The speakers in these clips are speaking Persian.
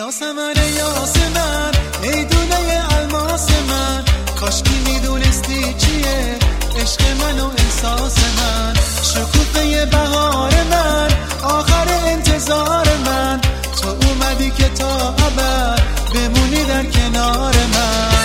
یاسمن یاسمن ای دونه الماس من، کاشکی میدونستی چیه عشق من و احساس من، شکوفه بهار من، آخر انتظار من، تو اومدی که تا ابد بمونی در کنار من.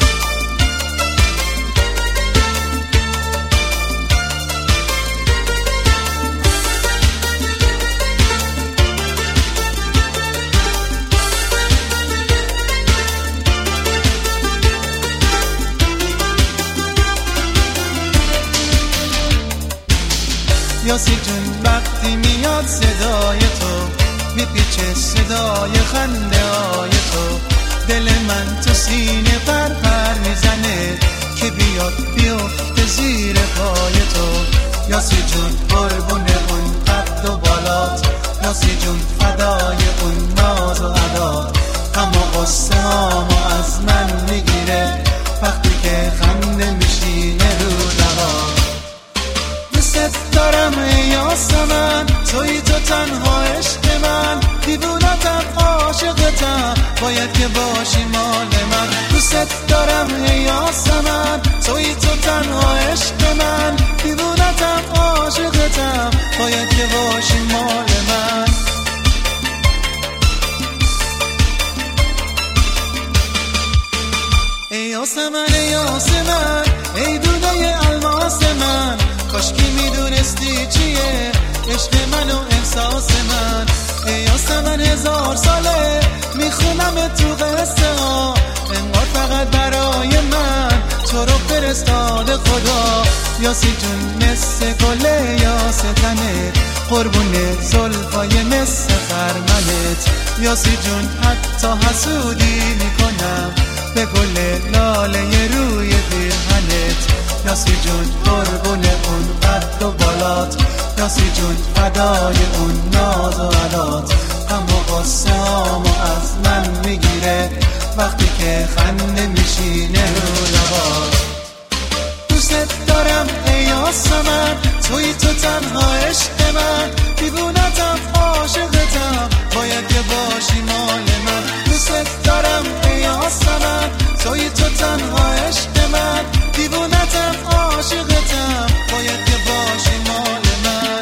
یاسی جون وقتی میاد صدای تو، میپیچه صدای خنده های تو، دل من تو سینه پر پر میزنه که بیاد بیفته زیر پای تو. یاسی جون قربون اون قد و بالات، یاسی جون فدای اون ناز و عدات، اما قصه هامو از من میگیره وقتی که خنده میشینه رو لبات. دوست دارم ای یاسمن، توی تو تنها عشق من، دیوونتم عاشقتم، باید که باشی مال من. دوست دارم ای یاسمن، توی تو تنها عشق من، دیوونتم عاشقتم، باید که باشی مال من. ای یاسمن یاسمن ای دونه الماس من، کاشکی میدونستی چیه عشق من و احساس من. ای یاسمن 1000 ساله میخونم تو قصه ها، انگار فقط برای من تو رو فرستاده خدا. یاسی جون مثل گل یاستنت، قربون زلفای مثل خرمنت، یاسی جون حتی حسودی میکنم به گل لاله روی پیرهنت. یاسی جون قربون اون قد و بالات، یاسی جون فدای اون ناز و عدات، اما قصه هامو از من میگیره وقتی که خنده میشینه رو لبات. دوست دارم ای یاسمن، توی تو تنها عشق من، دیوونتم عاشقتم، باید که باشی مال من. دوست دارم ای یاسمن، توی تو تنها عشق من، دیوونتم عاشقتم، باید که باشی مال من.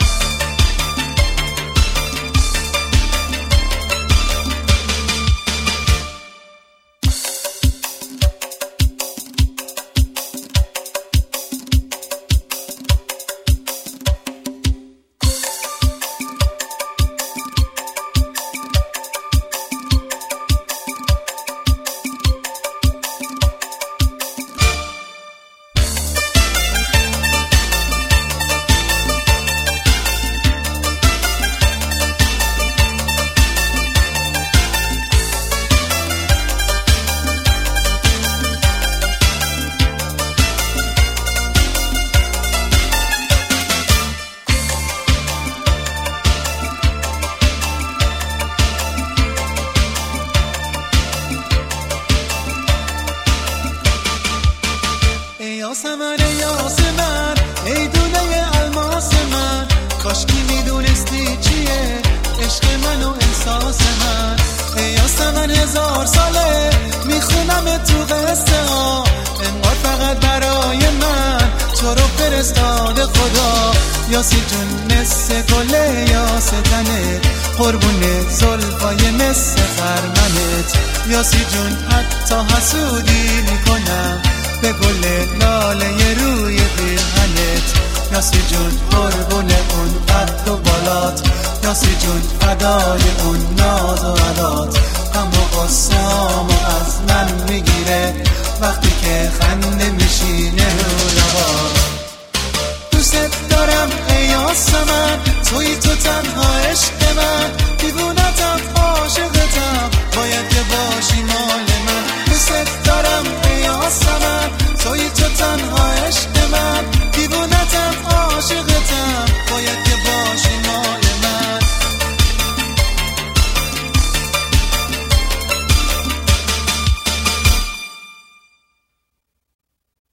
یاسمن یاسمن ای دونه الماس من، کاشکی میدونستی چیه عشق من و احساس من. ای یاسمن 1000 ساله میخونم تو قصه ها، انگار فقط برای من تو رو فرستاده خدا. یاسی جون مثل گل یاستنت، قربون زلفای مثل خرمنت، یاسی جون حتی حسودی میکنم به گل لاله روی پیرهنت. یاسی جون قربون اون قد و بالات، یاسی جون فدای اون ناز و عدات، اما قصه هامو از من میگیره وقتی که خنده میشی